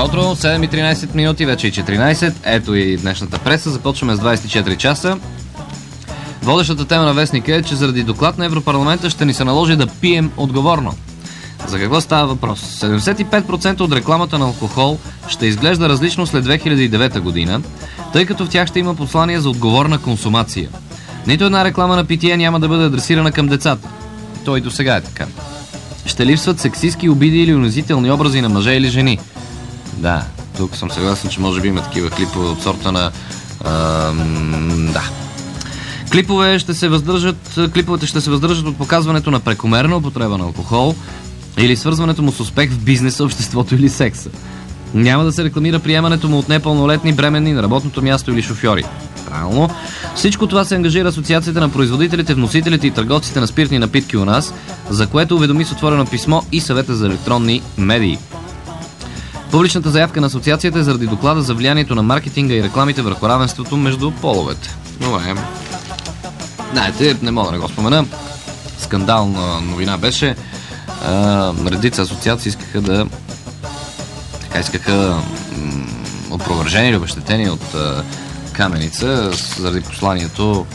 Добро утро, 7:13 минути, вече и 14. Ето и днешната преса. Започваме с 24 часа. Водещата тема на вестника е, че заради доклад на Европарламента ще ни се наложи да пием отговорно. За какво става въпрос? 75% от рекламата на алкохол ще изглежда различно след 2009 година, тъй като в тях ще има послание за отговорна консумация. Нито една реклама на питие няма да бъде адресирана към децата. То и до сега е така. Ще липсват сексистки обиди или унизителни образи на мъже или жени. Да, тук съм съгласен, че може би има такива клипове от сорта на... да. Клиповете ще се въздържат от показването на прекомерна употреба на алкохол или свързването му с успех в бизнеса, обществото или секса. Няма да се рекламира приемането му от непълнолетни, бременни на работното място или шофьори. Правилно. Всичко това се ангажира Асоциацията на производителите, вносителите и търговците на спиртни напитки у нас, за което уведоми с отворено писмо и Съвета за електронни медии. Публичната заявка на асоциацията е заради доклада за влиянието на маркетинга и рекламите върху равенството между половете. Добре. Знаете, не мога да не го спомена. Скандална новина беше. Редица асоциации искаха опровържени или обезщетени от Каменица заради посланието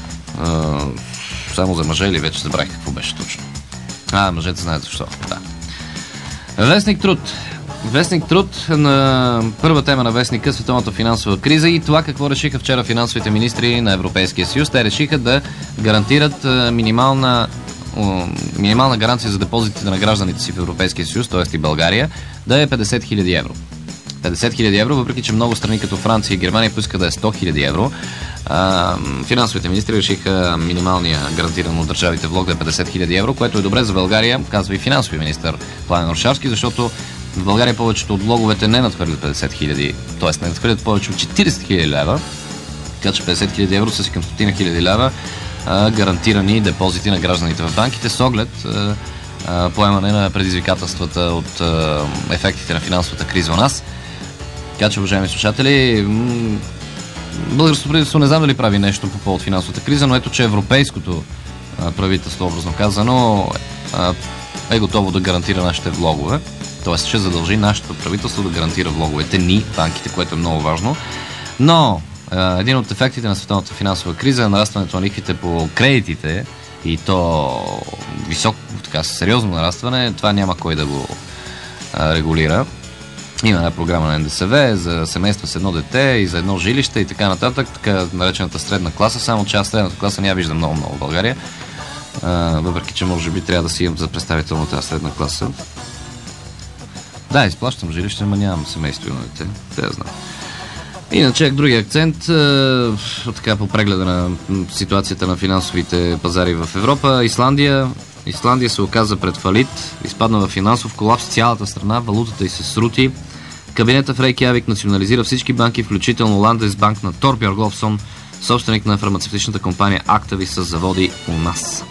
само за мъже, или вече забравих какво беше точно. Мъжете знаят защо. Да. Вестник Труд на първа тема на вестника, световната финансова криза и това какво решиха вчера финансовите министри на Европейския съюз. Те решиха да гарантират минимална гаранция за депозитите на гражданите си в Европейския съюз, т.е. и България, да е 50 000 евро. 50 000 евро, въпреки че много страни като Франция и Германия поиска да е 100 000 евро. Финансовите министри решиха минималния гарантиран от държавите влог да е 50 000 евро, което е добре за България, казва и финансови министър Пламен Орешарски, защото в България повечето от влоговете не надхвърлят 50 000, т.е. не надхвърлят повече от 40 000 лева, така че 50 000 евро са си към 100 000 лева гарантирани депозити на гражданите в банките с оглед поемане на предизвикателствата от ефектите на финансовата криза у нас. Така че, уважаеми слушатели, българското правителство не знам дали прави нещо по повод финансовата криза, но ето, че европейското правителство, образно казано, е готово да гарантира нашите влогове. Тоест, ще задължи нашето правителство да гарантира влоговете ни, банките, което е много важно. Но един от ефектите на световната финансова криза е нарастването на лихвите по кредитите и то високо, така сериозно нарастване. Това няма кой да го регулира. Има една програма на НДСВ за семейства с едно дете и за едно жилище и така нататък, така наречената средна класа, само че аз средната класа не я виждам много в България, въпреки че може би трябва да си имам за представител на тази средна класа. Да, изплащам жилище, но нямам семейство и на дете, да знам. Иначе, другия акцент, така по прегледа на ситуацията на финансовите пазари в Европа, Исландия се оказа пред фалит, изпадна в финансов колапс цялата страна, валутата й се срути. Кабинета в Рейкявик национализира всички банки, включително Ландесбанк на Торбjörg Olofsson, собственик на фармацевтичната компания Actavis с заводи у нас.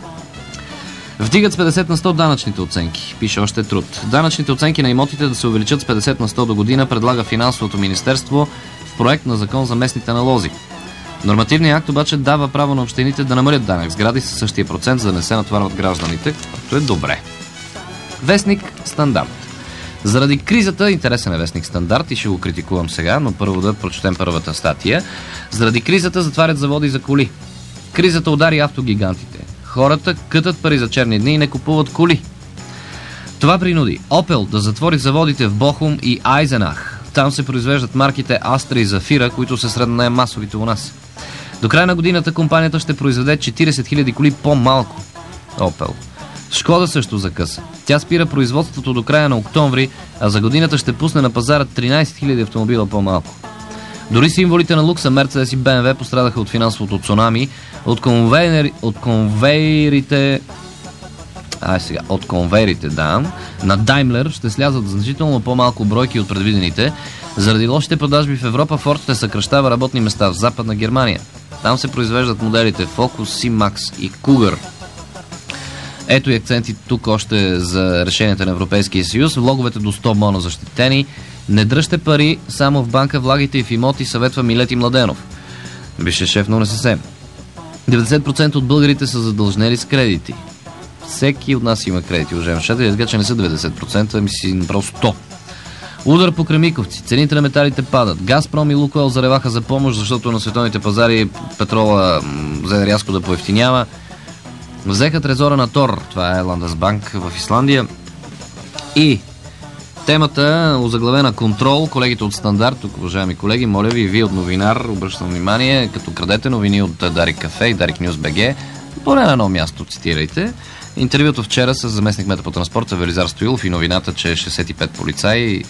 Вдигат с 50 на 100 данъчните оценки, пише още Труд. Данъчните оценки на имотите да се увеличат с 50 на 100 до година предлага Финансовото министерство в проект на закон за местните налози. Нормативният акт обаче дава право на общините да намалят данък сгради със същия процент, за да не се натварват гражданите, което е добре. Вестник Стандарт. Заради кризата, интересен е вестник Стандарт и ще го критикувам сега, но първо да прочетем първата статия. Заради кризата затварят заводи за коли. Кризата удари автогигантите. Хората кътат пари за черни дни и не купуват коли. Това принуди Opel да затвори заводите в Бохум и Айзенах. Там се произвеждат марките Астра и Зафира, които са сред най-масовите у нас. До края на годината компанията ще произведе 40 000 коли по-малко. Opel. Шкода също закъса. Тя спира производството до края на октомври, а за годината ще пусне на пазара 13 000 автомобила по-малко. Дори символите на лукса Мерцедес и БМВ пострадаха от финансовото цунами, от конвейерите на Даймлер ще слязат значително по-малко бройки от предвидените. Заради лошите продажби в Европа, Форд ще съкращава работни места в Западна Германия. Там се произвеждат моделите Focus, C-Max и Cougar. Ето и акценти тук още за решенията на Европейския съюз. Влоговете до 100 мона защитени. Не дръжте пари само в банка, влагайте и в имоти, съветва Милети Младенов. Бившият шеф на УНСС. 90% от българите са задължнели с кредити. Всеки от нас има кредити, уважаеми слушатели, така че не са 90%, ами си направо 100%. Удар по Кремиковци. Цените на металите падат. Газпром и Лукойл зареваха за помощ, защото на световните пазари петрола взе рязко да поевтинява. Взеха трезора на Тор. Това е Ландесбанк в Исландия. И темата озаглавена контрол. Колегите от Стандарт, тук, уважаеми колеги, моля ви, вие от Новинар, обръщам внимание, като крадете новини от Дарик Кафе и Дарик Нюз БГ, поне на едно място цитирайте. Интервюто вчера с заместник кмета по транспорта Велизар Стоилов и новината, че 65 полицаи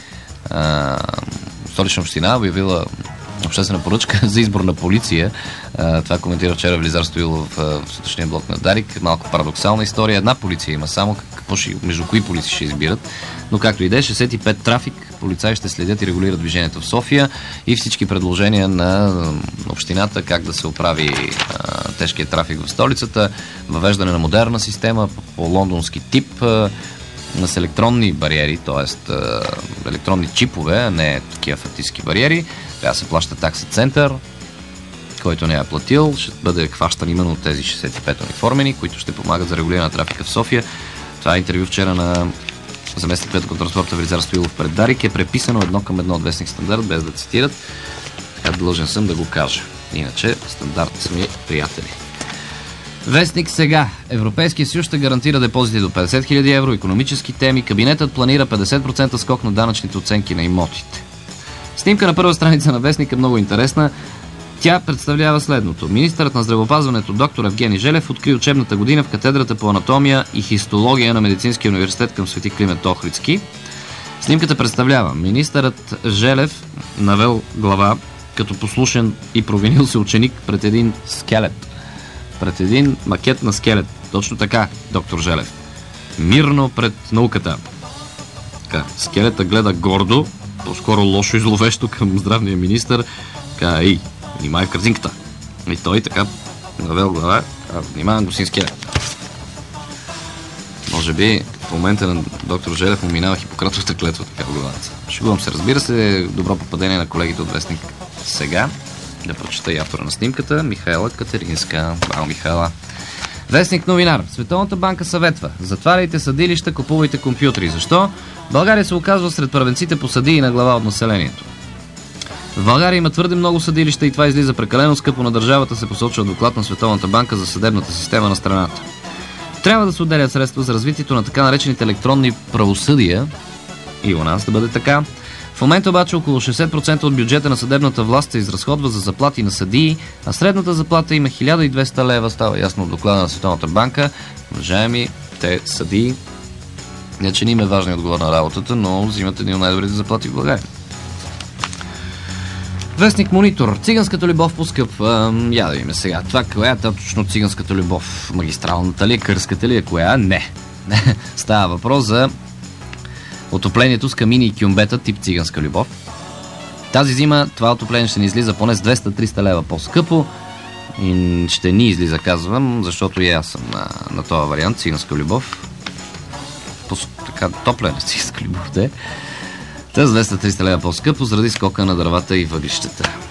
Столична община обявила обществена поръчка за избор на полиция. Това коментира вчера Велизар Стоилов в сутрешния блок на Дарик. Малко парадоксална история. Една полиция има само. Между кои полиции ще избират? Но както и да е, 65 трафик полицаи ще следят и регулират движението в София и всички предложения на общината как да се оправи тежкият трафик в столицата, въвеждане на модерна система по лондонски тип, с електронни бариери, т.е. електронни чипове, а не такива фактически бариери. Трябва да се плаща такса център, който не е платил, ще бъде хващан именно от тези 65 униформени, които ще помагат за регулиране на трафика в София. Това интервю вчера на заместник кмета по транспорта Велизар Стоилов пред Дарик е преписано 1:1 от вестник Стандарт, без да цитират. Така длъжен съм да го кажа. Иначе Стандарт са ми приятели. Вестник Сега. Европейския съюз ще гарантира депозити до 50 000 евро, икономически теми. Кабинетът планира 50% скок на данъчните оценки на имотите. Снимка на първа страница на вестник е много интересна. Тя представлява следното. Министърът на здравеопазването доктор Евгений Желев откри учебната година в катедрата по анатомия и хистология на Медицинския университет към Свети Климент Охридски. Снимката представлява министърът Желев навел глава като послушен и провинил се ученик пред един скелет. Пред един макет на скелет. Точно така, доктор Желев. Мирно пред науката. Така, скелета гледа гордо, по-скоро лошо и зловещо към здравния министър. Така, ей, внимай в картинката. И той така навел глава. Внимавам, господин скелет. Може би в момента на доктор Желев му минава Хипократовата клетва така в главата. Шегувам се, разбира се, добро попадение на колегите от вестник Сега. Да прочета и автора на снимката. Михайла Катеринска. Браво, Михайла. Вестник Новинар. Световната банка съветва. Затваряйте съдилища, купувайте компютри. Защо? България се оказва сред първенците по съдии на глава от населението. В България има твърде много съдилища и това излиза прекалено скъпо на държавата, се посочва доклад на Световната банка за съдебната система на страната. Трябва да се отделят средства за развитието на така наречените електронни правосъдия и у нас да бъде така. В момента обаче около 60% от бюджета на съдебната власт се изразходва за заплати на съдии, а средната заплата има 1200 лева, става ясно от доклада на Световната банка. Уважаеми, те съдии, не че не им е важна и отговорна работата, но взимат едни от най-добрите заплати в България. Вестник Монитор. Циганската любов поскъпва. Я да видим сега. Това коя е точно циганската любов? Магистралната ли, кърската ли, коя? Не. Става въпрос за отоплението с камини и кюмбета тип циганска любов. Тази зима това отопление ще ни излиза поне с 200-300 лева по-скъпо. И ще ни излиза, казвам, защото и аз съм на този вариант циганска любов. Така топлене циганска любов, да е. С 200-300 лева по-скъпо заради скока на дървата и въглищата.